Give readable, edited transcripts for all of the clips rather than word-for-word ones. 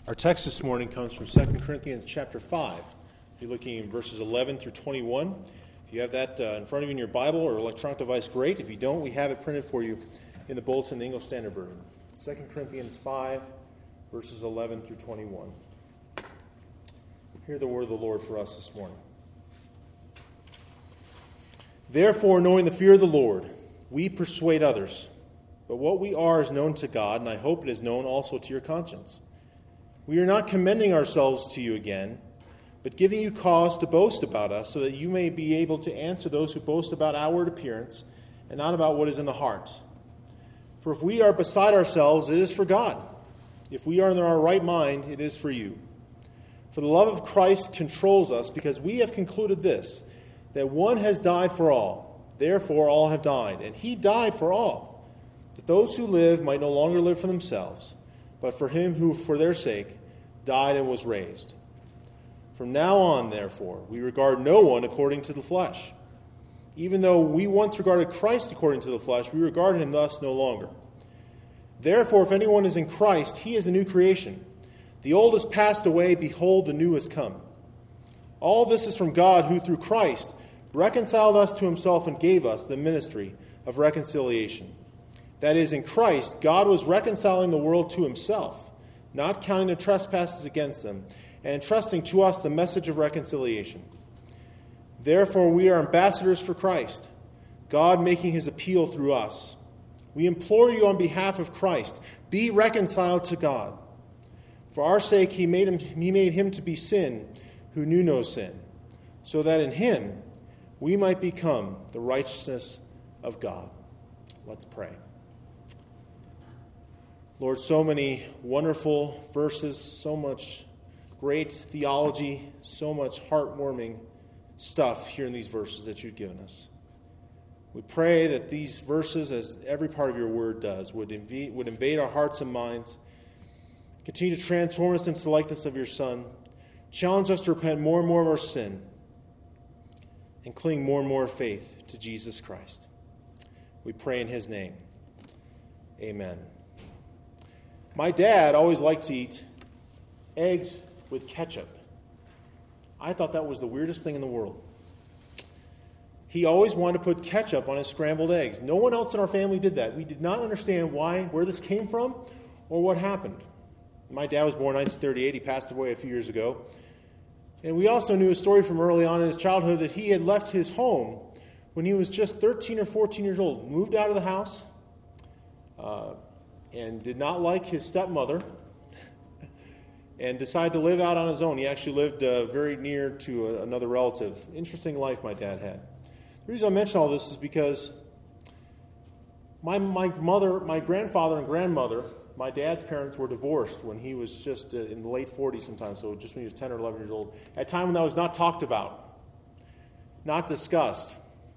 Our text this morning comes from 2 Corinthians chapter 5. You're looking at verses 11 through 21. If you have that in front of you in your Bible or electronic device, great. If you don't, we have it printed for you in the bulletin, the English Standard Version. 2 Corinthians 5, verses 11 through 21. Hear the word of the Lord for us this morning. Therefore, knowing the fear of the Lord, we persuade others. But what we are is known to God, and I hope it is known also to your conscience. We are not commending ourselves to you again, but giving you cause to boast about us, so that you may be able to answer those who boast about outward appearance, and not about what is in the heart. For if we are beside ourselves, it is for God. If we are in our right mind, it is for you. For the love of Christ controls us, because we have concluded this, that one has died for all, therefore all have died, and he died for all, that those who live might no longer live for themselves, but for him who, for their sake, died and was raised. From now on, therefore, we regard no one according to the flesh. Even though we once regarded Christ according to the flesh, we regard him thus no longer. Therefore, if anyone is in Christ, he is a new creation. The old has passed away, behold, the new has come. All this is from God, who through Christ reconciled us to himself and gave us the ministry of reconciliation. That is, in Christ, God was reconciling the world to himself, not counting their trespasses against them, and entrusting to us the message of reconciliation. Therefore, we are ambassadors for Christ, God making his appeal through us. We implore you on behalf of Christ, be reconciled to God. For our sake, he made him to be sin who knew no sin, so that in him we might become the righteousness of God. Let's pray. Lord, so many wonderful verses, so much great theology, so much heartwarming stuff here in these verses that you've given us. We pray that these verses, as every part of your word does, would invade our hearts and minds, continue to transform us into the likeness of your Son, challenge us to repent more and more of our sin, and cling more and more of faith to Jesus Christ. We pray in his name. Amen. My dad always liked to eat eggs with ketchup. I thought that was the weirdest thing in the world. He always wanted to put ketchup on his scrambled eggs. No one else in our family did that. We did not understand where this came from or what happened. My dad was born in 1938. He passed away a few years ago. And we also knew a story from early on in his childhood that he had left his home when he was just 13 or 14 years old, moved out of the house, and did not like his stepmother, and decided to live out on his own. He actually lived very near to another relative. Interesting life my dad had. The reason I mention all this is because my grandfather and grandmother, my dad's parents, were divorced when he was just in the late 40s sometimes, so just when he was 10 or 11 years old, at a time when that was not talked about, not discussed,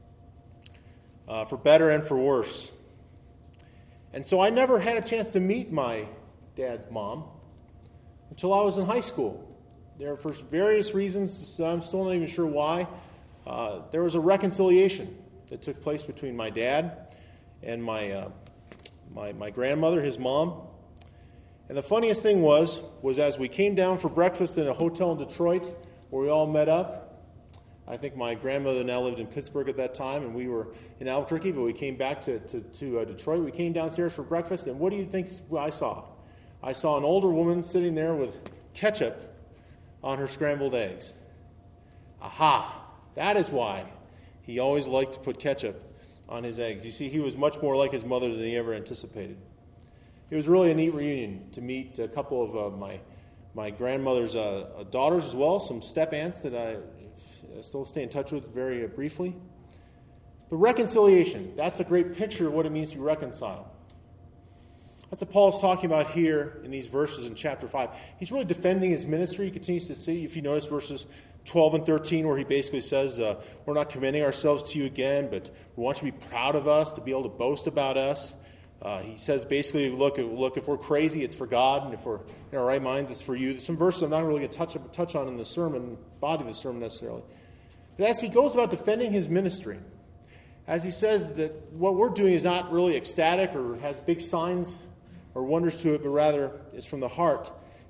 for better and for worse. And so I never had a chance to meet my dad's mom until I was in high school. There, for various reasons, I'm still not even sure why, there was a reconciliation that took place between my dad and my grandmother, his mom. And the funniest thing was as we came down for breakfast in a hotel in Detroit where we all met up. I think my grandmother now lived in Pittsburgh at that time, and we were in Albuquerque, but we came back to Detroit. We came downstairs for breakfast, and what do you think I saw? I saw an older woman sitting there with ketchup on her scrambled eggs. Aha! That is why he always liked to put ketchup on his eggs. You see, he was much more like his mother than he ever anticipated. It was really a neat reunion to meet a couple of my grandmother's daughters as well, some step-aunts that I still stay in touch with very briefly. But reconciliation, that's a great picture of what it means to be reconciled. That's what Paul's talking about here in these verses in chapter 5. He's really defending his ministry. He continues to say, if you notice verses 12 and 13, where he basically says, we're not commending ourselves to you again, but we want you to be proud of us, to be able to boast about us. He says basically, look, if we're crazy, it's for God, and if we're in our right minds, it's for you. There's some verses I'm not really going to touch on in the sermon, body of the sermon necessarily. But as he goes about defending his ministry, as he says that what we're doing is not really ecstatic or has big signs or wonders to it, but rather is from the heart,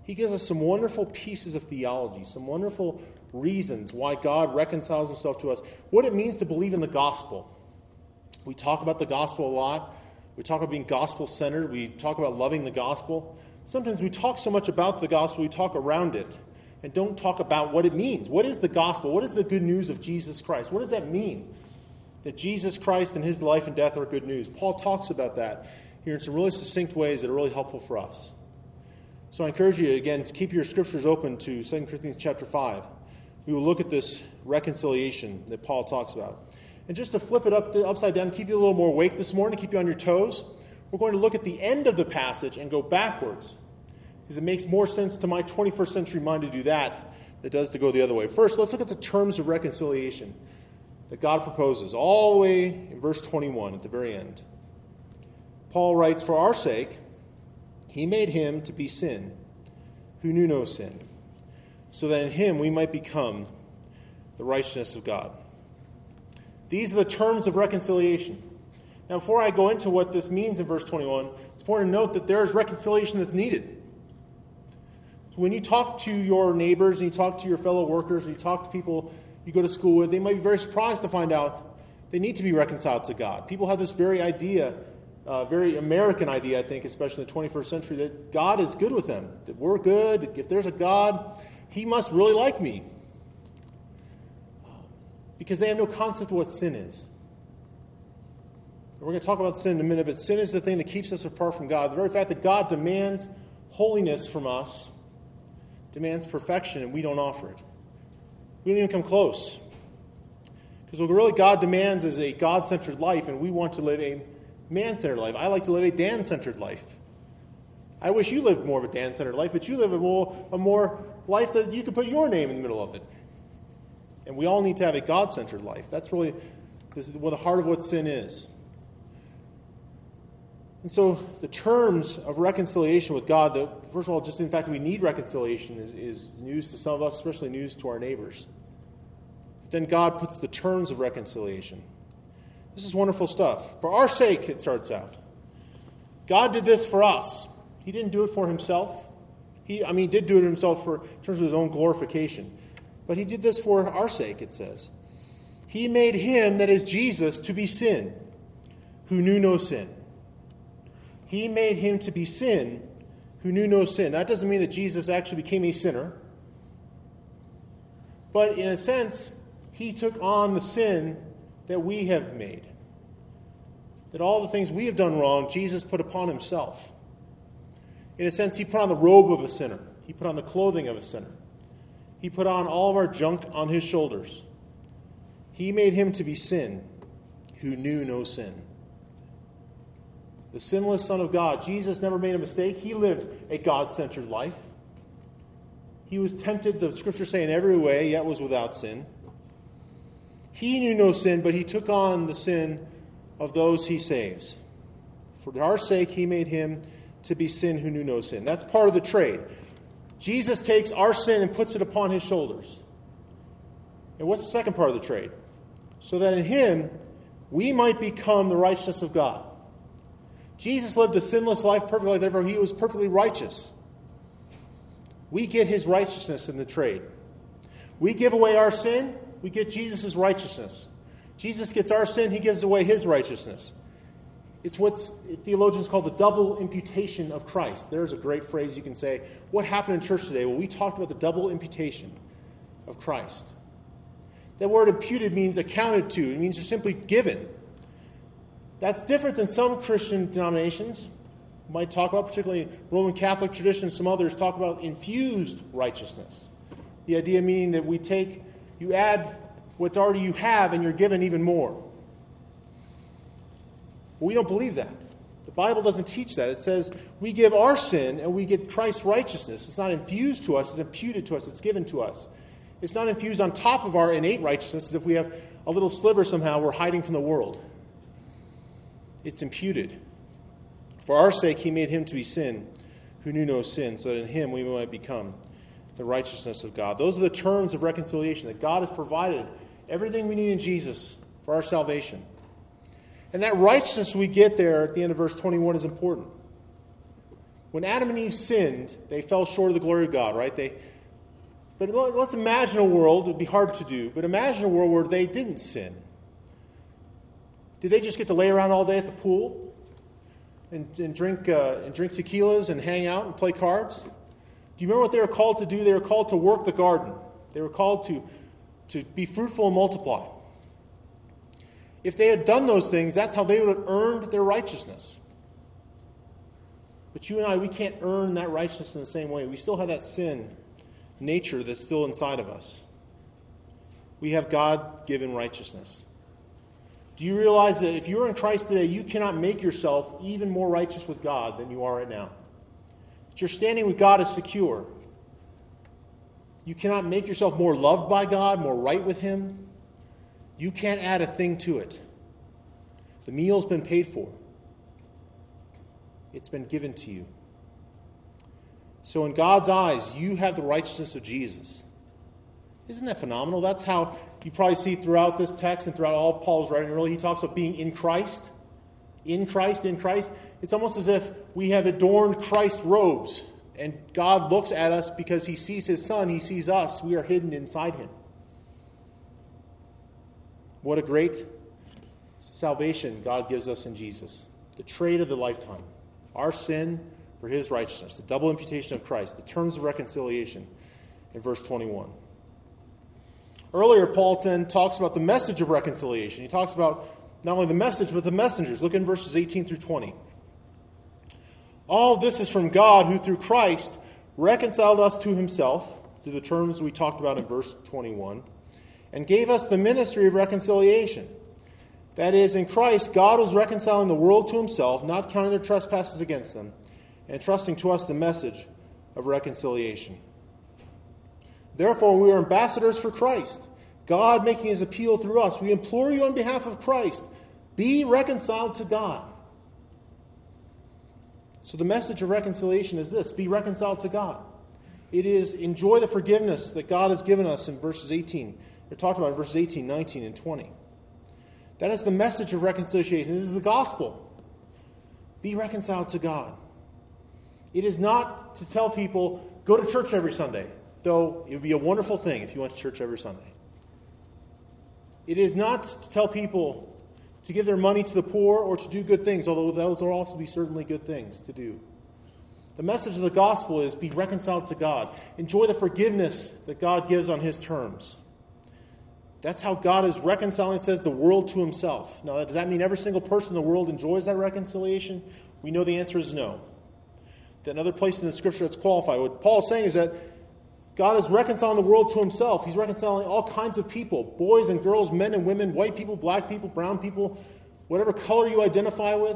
he gives us some wonderful pieces of theology, some wonderful reasons why God reconciles himself to us, what it means to believe in the gospel. We talk about the gospel a lot. We talk about being gospel-centered. We talk about loving the gospel. Sometimes we talk so much about the gospel, we talk around it and don't talk about what it means. What is the gospel? What is the good news of Jesus Christ? What does that mean? That Jesus Christ and his life and death are good news. Paul talks about that here in some really succinct ways that are really helpful for us. So I encourage you, again, to keep your scriptures open to 2 Corinthians chapter 5. We will look at this reconciliation that Paul talks about. And just to flip it upside down, keep you a little more awake this morning, keep you on your toes, we're going to look at the end of the passage and go backwards. Because it makes more sense to my 21st century mind to do that than it does to go the other way. First, let's look at the terms of reconciliation that God proposes, all the way in verse 21 at the very end. Paul writes, "For our sake, he made him to be sin, who knew no sin, so that in him we might become the righteousness of God." These are the terms of reconciliation. Now, before I go into what this means in verse 21, it's important to note that there is reconciliation that's needed. So when you talk to your neighbors, and you talk to your fellow workers, and you talk to people you go to school with, they might be very surprised to find out they need to be reconciled to God. People have this very idea, very American idea, I think, especially in the 21st century, that God is good with them, that we're good. If there's a God, he must really like me. Because they have no concept of what sin is. We're going to talk about sin in a minute, but sin is the thing that keeps us apart from God. The very fact that God demands holiness from us, demands perfection, and we don't offer it. We don't even come close. Because what really God demands is a God-centered life, and we want to live a man-centered life. I like to live a Dan-centered life. I wish you lived more of a Dan-centered life, but you live a more life that you could put your name in the middle of it. And we all need to have a God-centered life. That's really the heart of what sin is. And so the terms of reconciliation with God, first of all, just in fact we need reconciliation is news to some of us, especially news to our neighbors. But then God puts the terms of reconciliation. This is wonderful stuff. For our sake, it starts out. God did this for us. He didn't do it for himself. He did do it himself in terms of his own glorification. But he did this for our sake, it says. He made him, that is Jesus, to be sin, who knew no sin. He made him to be sin, who knew no sin. That doesn't mean that Jesus actually became a sinner. But in a sense, he took on the sin that we have made. That all the things we have done wrong, Jesus put upon himself. In a sense, he put on the robe of a sinner. He put on the clothing of a sinner. He put on all of our junk on his shoulders. He made him to be sin, who knew no sin. The sinless Son of God. Jesus never made a mistake. He lived a God-centered life. He was tempted, the scriptures say, in every way, yet was without sin. He knew no sin, but he took on the sin of those he saves. For our sake, he made him to be sin who knew no sin. That's part of the trade. Jesus takes our sin and puts it upon his shoulders. And what's the second part of the trade? So that in him, we might become the righteousness of God. Jesus lived a sinless life perfectly, therefore he was perfectly righteous. We get his righteousness in the trade. We give away our sin, we get Jesus' righteousness. Jesus gets our sin, he gives away his righteousness. It's what theologians call the double imputation of Christ. There's a great phrase you can say. What happened in church today? Well, we talked about the double imputation of Christ. That word imputed means accounted to. It means you're simply given. That's different than some Christian denominations might talk about, particularly Roman Catholic tradition. Some others talk about infused righteousness. The idea meaning that you add what's already you have and you're given even more. We don't believe that. The Bible doesn't teach that. It says we give our sin and we get Christ's righteousness. It's not infused to us, it's imputed to us, it's given to us. It's not infused on top of our innate righteousness as if we have a little sliver somehow we're hiding from the world. It's imputed. For our sake, he made him to be sin, who knew no sin, so that in him we might become the righteousness of God. Those are the terms of reconciliation, that God has provided everything we need in Jesus for our salvation. And that righteousness we get there at the end of verse 21 is important. When Adam and Eve sinned, they fell short of the glory of God, right? But let's imagine a world, it would be hard to do, but imagine a world where they didn't sin. Did they just get to lay around all day at the pool and drink tequilas and hang out and play cards? Do you remember what they were called to do? They were called to work the garden. They were called to be fruitful and multiply. If they had done those things, that's how they would have earned their righteousness. But you and I, we can't earn that righteousness in the same way. We still have that sin nature that's still inside of us. We have God-given righteousness. Do you realize that if you're in Christ today, you cannot make yourself even more righteous with God than you are right now? That your standing with God is secure. You cannot make yourself more loved by God, more right with Him. You can't add a thing to it. The meal's been paid for. It's been given to you. So in God's eyes, you have the righteousness of Jesus. Isn't that phenomenal? That's how you probably see throughout this text and throughout all of Paul's writing. Really, he talks about being in Christ. In Christ, in Christ. It's almost as if we have adorned Christ robes. And God looks at us because He sees His Son. He sees us. We are hidden inside Him. What a great salvation God gives us in Jesus. The trade of the lifetime. Our sin for His righteousness. The double imputation of Christ. The terms of reconciliation in verse 21. Earlier, Paul then talks about the message of reconciliation. He talks about not only the message, but the messengers. Look in verses 18 through 20. All this is from God, who through Christ reconciled us to Himself, through the terms we talked about in verse 21, and gave us the ministry of reconciliation. That is, in Christ, God was reconciling the world to Himself, not counting their trespasses against them, and entrusting to us the message of reconciliation. Therefore, we are ambassadors for Christ, God making His appeal through us. We implore you on behalf of Christ, be reconciled to God. So the message of reconciliation is this: be reconciled to God. It is enjoy the forgiveness that God has given us in verses 18. They're talked about in verses 18, 19, and 20. That is the message of reconciliation. It is the gospel. Be reconciled to God. It is not to tell people, go to church every Sunday, though it would be a wonderful thing if you went to church every Sunday. It is not to tell people to give their money to the poor or to do good things, although those will also be certainly good things to do. The message of the gospel is be reconciled to God. Enjoy the forgiveness that God gives on His terms. That's how God is reconciling, it says, the world to Himself. Now, does that mean every single person in the world enjoys that reconciliation? We know the answer is no. That another place in the Scripture that's qualified. What Paul is saying is that God is reconciling the world to Himself. He's reconciling all kinds of people, boys and girls, men and women, white people, black people, brown people, whatever color you identify with.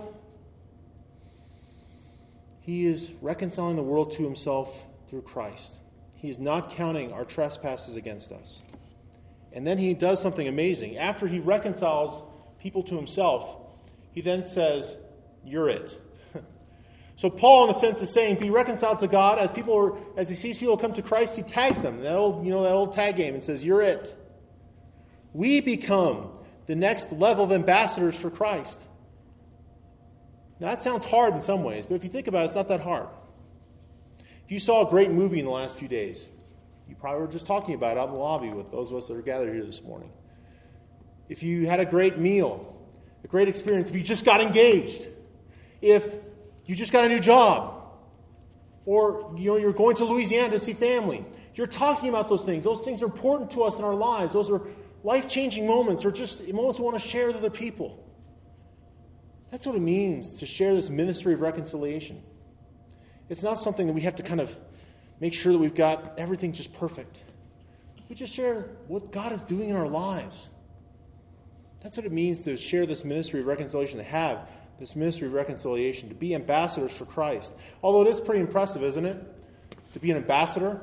He is reconciling the world to Himself through Christ. He is not counting our trespasses against us. And then He does something amazing. After He reconciles people to Himself, He then says, you're it. So Paul, in a sense, is saying, be reconciled to God. As he sees people come to Christ, he tags them. That old tag game, and says, you're it. We become the next level of ambassadors for Christ. Now, that sounds hard in some ways, but if you think about it, it's not that hard. If you saw a great movie in the last few days, you probably were just talking about it out in the lobby with those of us that are gathered here this morning. If you had a great meal, a great experience, if you just got engaged, if you just got a new job, or you're going to Louisiana to see family, you're talking about those things. Those things are important to us in our lives. Those are life-changing moments, or just moments we want to share with other people. That's what it means to share this ministry of reconciliation. It's not something that we have to kind of make sure that we've got everything just perfect. We just share what God is doing in our lives. That's what it means to share this ministry of reconciliation, to have this ministry of reconciliation, to be ambassadors for Christ. Although it is pretty impressive, isn't it? To be an ambassador.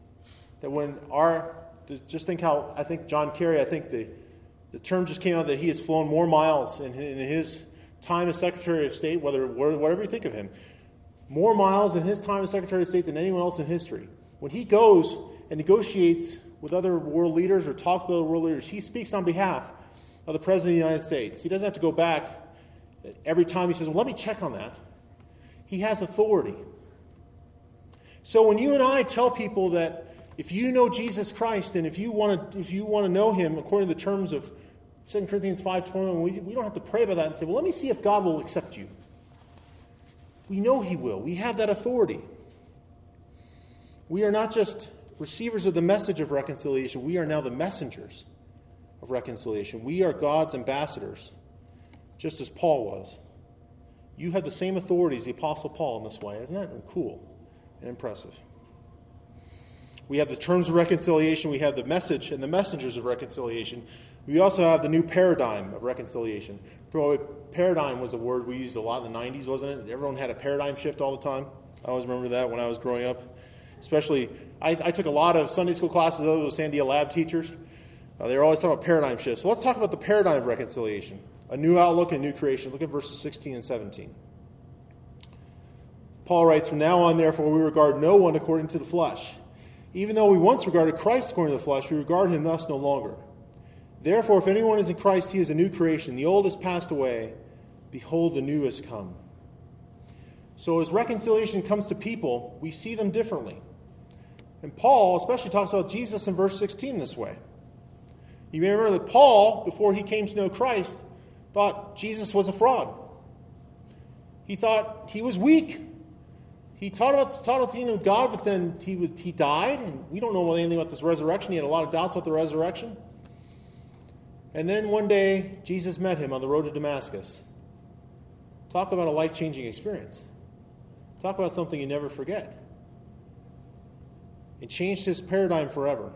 Just think how, I think John Kerry, the term just came out that he has flown more miles in his time as Secretary of State, whatever you think of him, more miles in his time as Secretary of State than anyone else in history. When he goes and negotiates with other world leaders or talks with other world leaders, he speaks on behalf of the President of the United States. He doesn't have to go back every time he says, well, let me check on that. He has authority. So when you and I tell people that if you know Jesus Christ and if you want to know him according to the terms of 2 Corinthians 5:21, we don't have to pray about that and say, well, let me see if God will accept you. We know he will. We have that authority. We are not just receivers of the message of reconciliation. We are now the messengers of reconciliation. We are God's ambassadors, just as Paul was. You have the same authority as the Apostle Paul in this way. Isn't that cool and impressive? We have the terms of reconciliation. We have the message and the messengers of reconciliation. We also have the new paradigm of reconciliation. Paradigm was a word we used a lot in the 90s, wasn't it? Everyone had a paradigm shift all the time. I always remember that when I was growing up. Especially, I took a lot of Sunday school classes. Those were Sandia Lab teachers. They were always talking about paradigm shifts. So let's talk about the paradigm of reconciliation. A new outlook and a new creation. Look at verses 16 and 17. Paul writes, "From now on, therefore, we regard no one according to the flesh. Even though we once regarded Christ according to the flesh, we regard him thus no longer. Therefore, if anyone is in Christ, he is a new creation. The old has passed away. Behold, the new has come." So as reconciliation comes to people, we see them differently. And Paul especially talks about Jesus in verse 16 this way. You may remember that Paul, before he came to know Christ, thought Jesus was a fraud. He thought he was weak. He taught about the kingdom of God, but then he died, and we don't know anything about this resurrection. He had a lot of doubts about the resurrection. And then one day, Jesus met him on the road to Damascus. Talk about a life-changing experience. Talk about something you never forget. It changed his paradigm forever.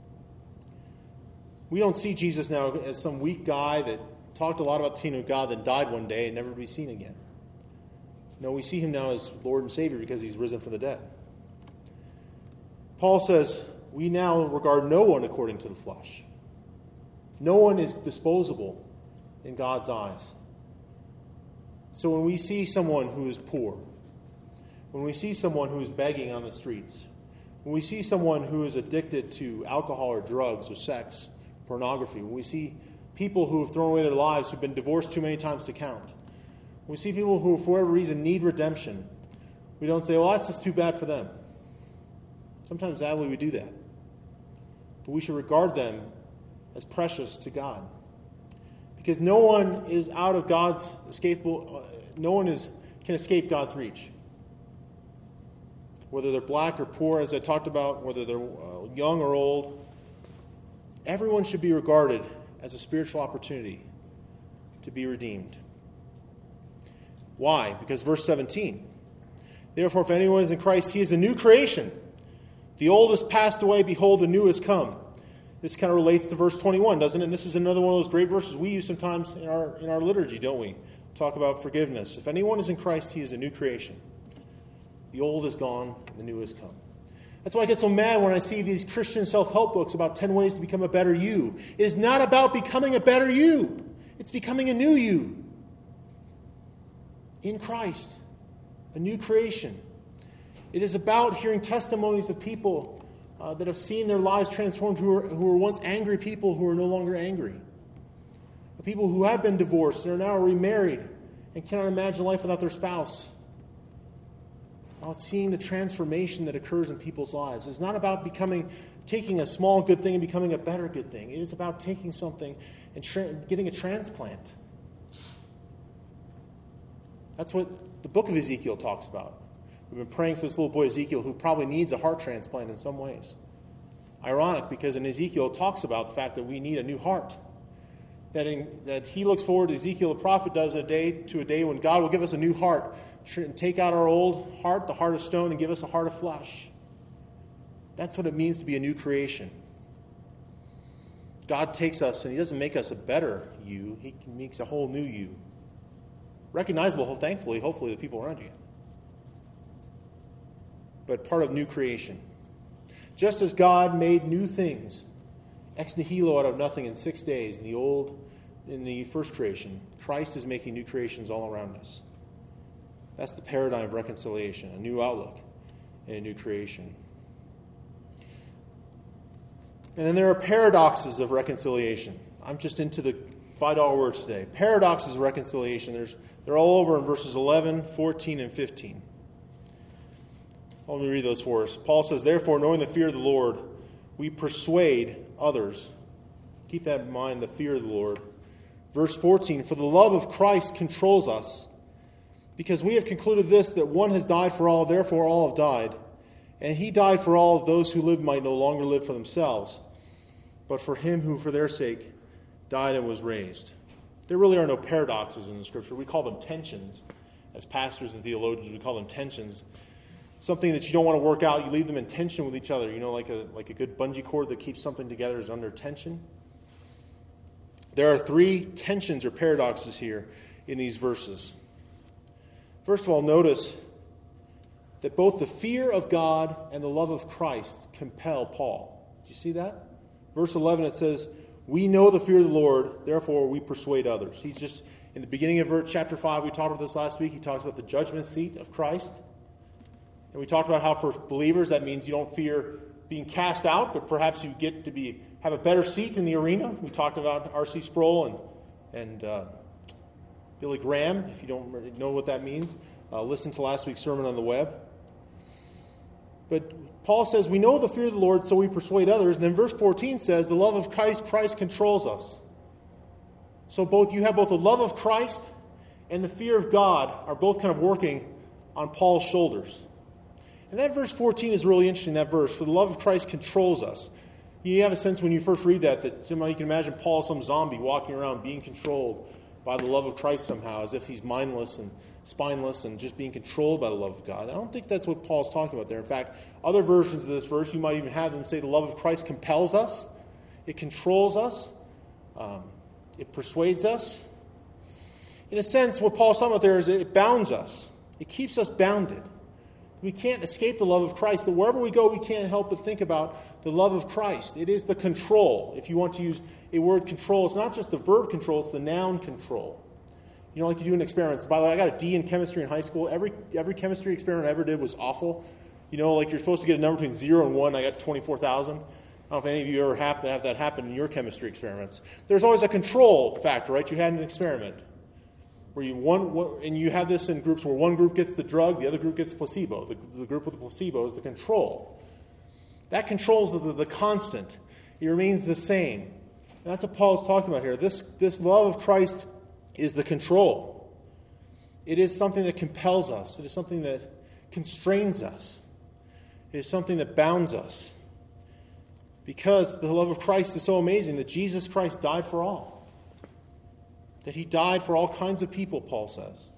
We don't see Jesus now as some weak guy that talked a lot about the kingdom of God, then died one day and never to be seen again. No, we see him now as Lord and Savior because he's risen from the dead. Paul says, we now regard no one according to the flesh. No one is disposable in God's eyes. So when we see someone who is poor, when we see someone who is begging on the streets, when we see someone who is addicted to alcohol or drugs or sex, pornography, when we see people who have thrown away their lives, who've been divorced too many times to count, when we see people who, for whatever reason, need redemption, we don't say, well, that's just too bad for them. Sometimes, sadly, we do that. But we should regard them as precious to God. Because no one is out of God's escapable, can escape God's reach. Whether they're black or poor, as I talked about, whether they're young or old, everyone should be regarded as a spiritual opportunity to be redeemed. Why? Because verse 17, "Therefore, if anyone is in Christ, he is a new creation. The old has passed away, behold, the new has come." This kind of relates to verse 21, doesn't it? And this is another one of those great verses we use sometimes in our liturgy, don't we? Talk about forgiveness. If anyone is in Christ, he is a new creation. The old is gone, the new has come. That's why I get so mad when I see these Christian self-help books about 10 ways to become a better you. It is not about becoming a better you. It's becoming a new you. In Christ, a new creation. It is about hearing testimonies of people that have seen their lives transformed, who were once angry people who are no longer angry. The people who have been divorced and are now remarried and cannot imagine life without their spouse. About seeing the transformation that occurs in people's lives. It's not about taking a small good thing and becoming a better good thing. It is about taking something and getting a transplant. That's what the book of Ezekiel talks about. We've been praying for this little boy Ezekiel who probably needs a heart transplant in some ways. Ironic, because in Ezekiel it talks about the fact that we need a new heart. That he looks forward, Ezekiel the prophet does, to a day when God will give us a new heart. Take out our old heart, the heart of stone, and give us a heart of flesh. That's what it means to be a new creation. God takes us and he doesn't make us a better you. He makes a whole new you. Recognizable, hopefully, the people around you. But part of new creation. Just as God made new things, ex nihilo, out of nothing in 6 days in the first creation, Christ is making new creations all around us. That's the paradigm of reconciliation, a new outlook and a new creation. And then there are paradoxes of reconciliation. I'm just into the $5 words today. Paradoxes of reconciliation. They're all over in verses 11, 14, and 15. Let me read those for us. Paul says, therefore, knowing the fear of the Lord, we persuade others. Keep that in mind, the fear of the Lord. Verse 14, for the love of Christ controls us, because we have concluded this, that one has died for all, therefore all have died. And he died for all, those who live might no longer live for themselves, but for him who for their sake died and was raised. There really are no paradoxes in the Scripture. We call them tensions. As pastors and theologians, we call them tensions. Something that you don't want to work out, you leave them in tension with each other. You know, like a good bungee cord that keeps something together is under tension. There are three tensions or paradoxes here in these verses. First of all, notice that both the fear of God and the love of Christ compel Paul. Do you see that? Verse 11, it says, we know the fear of the Lord, therefore we persuade others. He's just, in the beginning of chapter 5, we talked about this last week, he talks about the judgment seat of Christ. And we talked about how for believers that means you don't fear being cast out, but perhaps you get to have a better seat in the arena. We talked about R.C. Sproul and Billy Graham. If you don't really know what that means, listen to last week's sermon on the web. But Paul says, we know the fear of the Lord, so we persuade others. And then verse 14 says, the love of Christ controls us. So you have both the love of Christ and the fear of God are both kind of working on Paul's shoulders. And that verse 14 is really interesting, that verse. For the love of Christ controls us. You have a sense when you first read that somehow you can imagine Paul, some zombie, walking around being controlled by the love of Christ somehow, as if he's mindless and spineless and just being controlled by the love of God. I don't think that's what Paul's talking about there. In fact, other versions of this verse, you might even have them say the love of Christ compels us. It controls us. It persuades us. In a sense, what Paul's talking about there is it bounds us. It keeps us bounded. We can't escape the love of Christ. That wherever we go, we can't help but think about the love of Christ. It is the control. If you want to use a word control, it's not just the verb control, it's the noun control. You know, like you do in experiments. By the way, I got a D in chemistry in high school. Every chemistry experiment I ever did was awful. You know, like you're supposed to get a number between 0 and 1. I got 24,000. I don't know if any of you ever have that happen in your chemistry experiments. There's always a control factor, right? You had an experiment where you have this in groups where one group gets the drug, the other group gets placebo. The group with the placebo is the control. That controls the constant. It remains the same. And that's what Paul's talking about here. This love of Christ is the control. It is something that compels us. It is something that constrains us. It is something that bounds us. Because the love of Christ is so amazing that Jesus Christ died for all. That he died for all kinds of people, Paul says.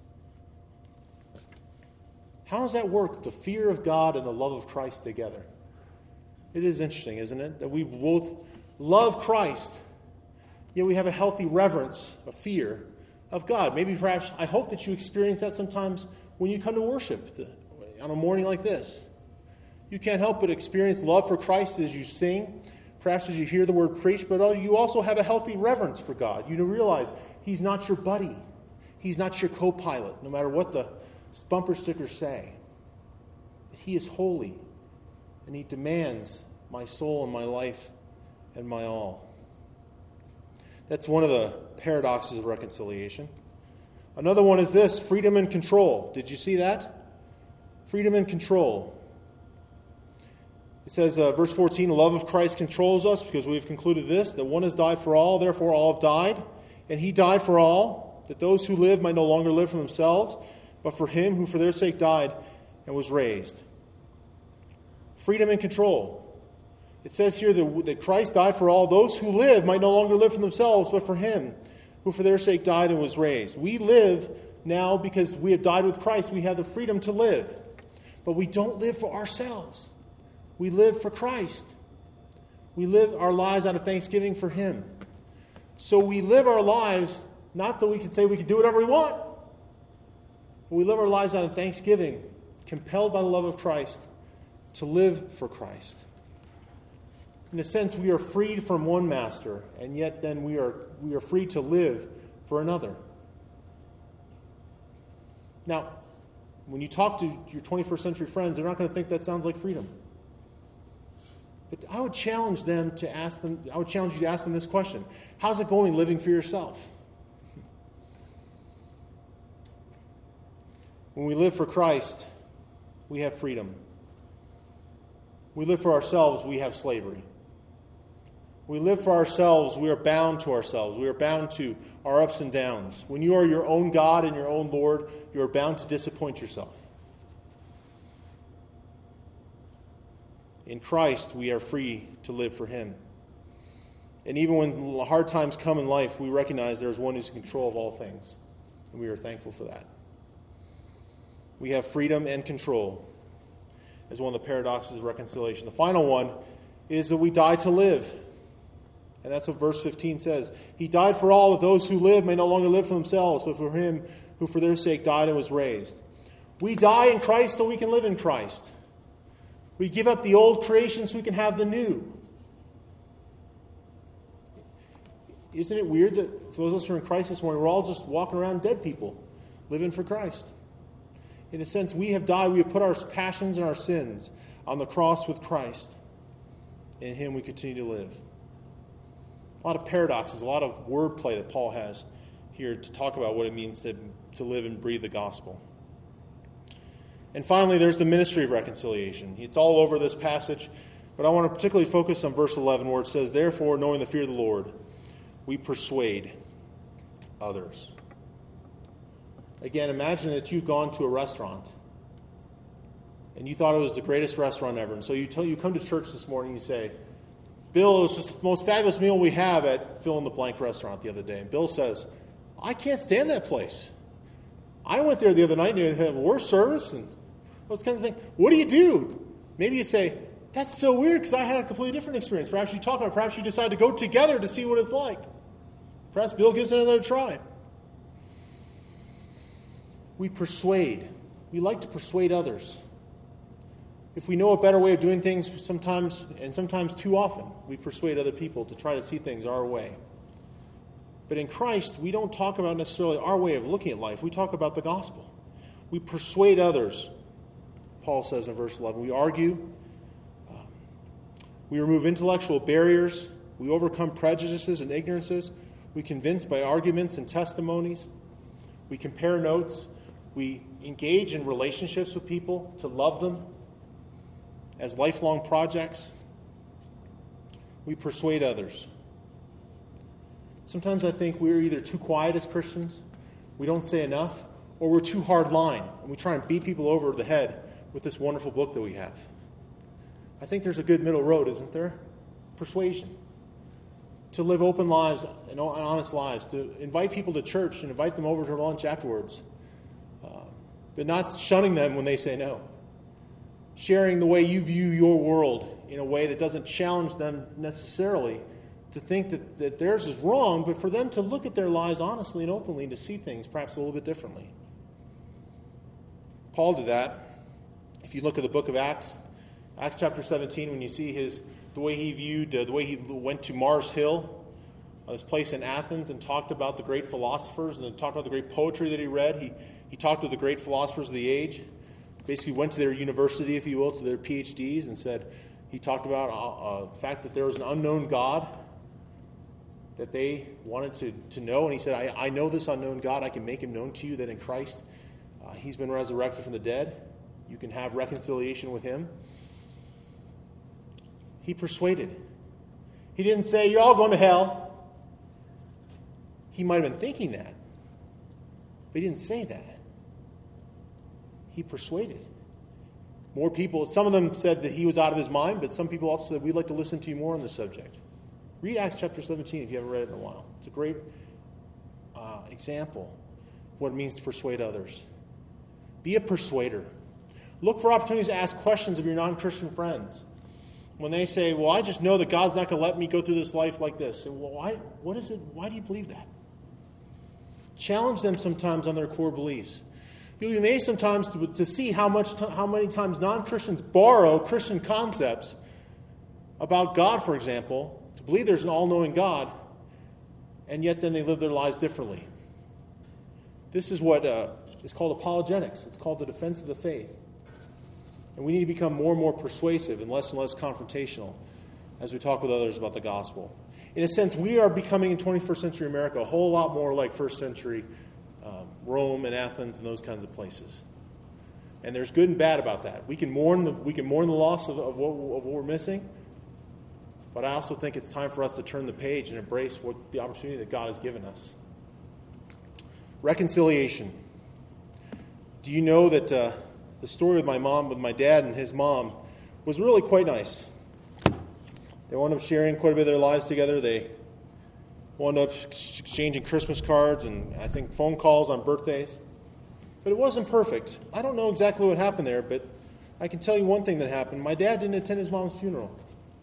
How does that work, the fear of God and the love of Christ together? It is interesting, isn't it? That we both love Christ, yet we have a healthy reverence, a fear of God. Maybe perhaps, I hope that you experience that sometimes when you come to worship on a morning like this. You can't help but experience love for Christ as you sing, perhaps as you hear the word preached, but you also have a healthy reverence for God. You realize he's not your buddy. He's not your co-pilot, no matter what the bumper stickers say. He is holy, and he demands my soul and my life and my all. That's one of the paradoxes of reconciliation. Another one is this, freedom and control. Did you see that? Freedom and control. It says, verse 14, the love of Christ controls us because we have concluded this, that one has died for all, therefore all have died. And he died for all, that those who live might no longer live for themselves, but for him who for their sake died and was raised. Freedom and control. It says here that Christ died for all, those who live might no longer live for themselves, but for him who for their sake died and was raised. We live now because we have died with Christ. We have the freedom to live. But we don't live for ourselves. We live for Christ. We live our lives out of thanksgiving for him. So we live our lives, not that we can say we can do whatever we want, but we live our lives out of thanksgiving, compelled by the love of Christ, to live for Christ. In a sense, we are freed from one master, and yet then we are free to live for another. Now, when you talk to your 21st century friends, they're not going to think that sounds like freedom. But I would challenge you to ask them this question. How's it going living for yourself? When we live for Christ, we have freedom. we live for ourselves, we have slavery. We live for ourselves, we are bound to ourselves. We are bound to our ups and downs. When you are your own God and your own Lord, you are bound to disappoint yourself. In Christ, we are free to live for Him. And even when hard times come in life, we recognize there is one who's in control of all things. And we are thankful for that. We have freedom and control as one of the paradoxes of reconciliation. The final one is that we die to live. And that's what verse 15 says. He died for all, that those who live may no longer live for themselves, but for him who for their sake died and was raised. We die in Christ so we can live in Christ. We give up the old creation so we can have the new. Isn't it weird that for those of us who are in Christ this morning, we're all just walking around dead people, living for Christ? In a sense, we have died. We have put our passions and our sins on the cross with Christ. In Him we continue to live. A lot of paradoxes, a lot of wordplay that Paul has here to talk about what it means to live and breathe the gospel. And finally, there's the ministry of reconciliation. It's all over this passage, but I want to particularly focus on verse 11 where it says, "Therefore, knowing the fear of the Lord, we persuade others." Again, imagine that you've gone to a restaurant and you thought it was the greatest restaurant ever. And so you come to church this morning and you say, "Bill, it was just the most fabulous meal we have at fill-in-the-blank restaurant the other day." And Bill says, "I can't stand that place. I went there the other night and they had worse service and those kinds of things." What do? Maybe you say, "That's so weird because I had a completely different experience." Perhaps you talk about it. Perhaps you decide to go together to see what it's like. Perhaps Bill gives it another try. We persuade. We like to persuade others. If we know a better way of doing things sometimes, and sometimes too often, we persuade other people to try to see things our way. But in Christ, we don't talk about necessarily our way of looking at life. We talk about the gospel. We persuade others, Paul says in verse 11. We argue. We remove intellectual barriers. We overcome prejudices and ignorances. We convince by arguments and testimonies. We compare notes. We engage in relationships with people to love them as lifelong projects. We persuade others. Sometimes I think we're either too quiet as Christians, we don't say enough, or we're too hard line, and we try and beat people over the head with this wonderful book that we have. I think there's a good middle road, isn't there? Persuasion. To live open lives and honest lives, to invite people to church and invite them over to lunch afterwards, but not shunning them when they say no. Sharing the way you view your world in a way that doesn't challenge them necessarily to think that theirs is wrong, but for them to look at their lives honestly and openly and to see things perhaps a little bit differently. Paul did that. If you look at the book of Acts chapter 17, when you see the way he went to Mars Hill, this place in Athens, and talked about the great philosophers and then talked about the great poetry that he read. He talked to the great philosophers of the age. Basically went to their university, if you will, to their PhDs, and he talked about the fact that there was an unknown God that they wanted to know. And he said, I know this unknown God. I can make him known to you, that in Christ he's been resurrected from the dead. You can have reconciliation with him. He persuaded. He didn't say, "You're all going to hell." He might have been thinking that, but he didn't say that. He persuaded. More people, some of them said that he was out of his mind, but some people also said, "We'd like to listen to you more on this subject." Read Acts chapter 17 if you haven't read it in a while. It's a great example of what it means to persuade others. Be a persuader. Look for opportunities to ask questions of your non-Christian friends. When they say, "Well, I just know that God's not going to let me go through this life like this." And, "Well, why? What is it? Why do you believe that?" Challenge them sometimes on their core beliefs. You'll be amazed sometimes to see how many times non-Christians borrow Christian concepts about God, for example, to believe there's an all-knowing God, and yet then they live their lives differently. This is what is called apologetics. It's called the defense of the faith. And we need to become more and more persuasive and less confrontational as we talk with others about the gospel. In a sense, we are becoming in 21st century America a whole lot more like first century Rome and Athens and those kinds of places. And there's good and bad about that. We can mourn the loss of what we're missing. But I also think it's time for us to turn the page and embrace the opportunity that God has given us. Reconciliation. Do you know that the story with my dad and his mom, was really quite nice. They wound up sharing quite a bit of their lives together. They wound up exchanging Christmas cards and I think phone calls on birthdays. But it wasn't perfect. I don't know exactly what happened there, but I can tell you one thing that happened. My dad didn't attend his mom's funeral.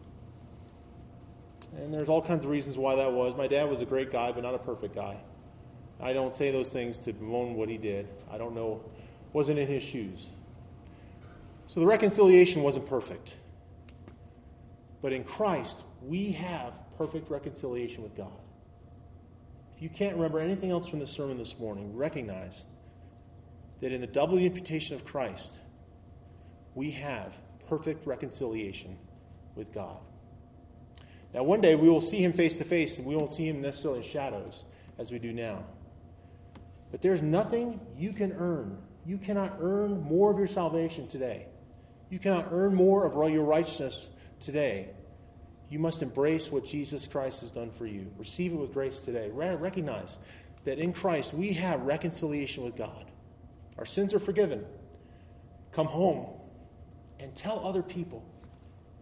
And there's all kinds of reasons why that was. My dad was a great guy, but not a perfect guy. I don't say those things to bemoan what he did. I don't know. Wasn't in his shoes. So the reconciliation wasn't perfect. But in Christ, we have perfect reconciliation with God. If you can't remember anything else from the sermon this morning, recognize that in the double imputation of Christ, we have perfect reconciliation with God. Now, one day we will see him face to face, and we won't see him necessarily in shadows as we do now. But there's nothing you can earn. You cannot earn more of your salvation today. You cannot earn more of your righteousness today. You must embrace what Jesus Christ has done for you. Receive it with grace today. Recognize that in Christ we have reconciliation with God. Our sins are forgiven. Come home and tell other people.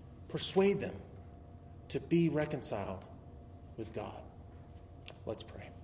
Persuade them to be reconciled with God. Let's pray.